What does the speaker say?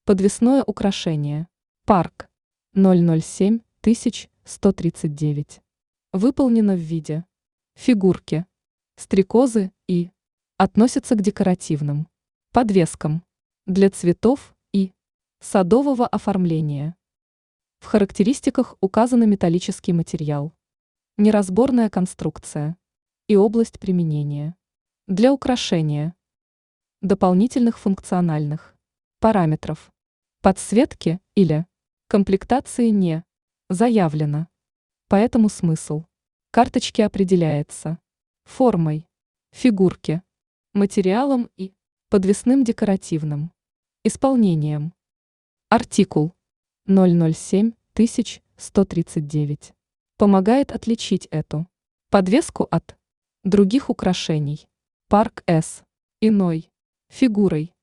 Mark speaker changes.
Speaker 1: Подвесное украшение. Парк. 007139. Выполнено в виде фигурки, стрекозы и относится к декоративным подвескам для цветов и садового оформления. В характеристиках указаны металлический материал, неразборная конструкция и область применения. Для украшения дополнительных функциональных параметров подсветки или комплектации не заявлено. Поэтому смысл карточки определяется формой фигурки, материалом и подвесным декоративным исполнением. Артикул 007139 помогает отличить эту подвеску от других украшений. Парк С иной фигурой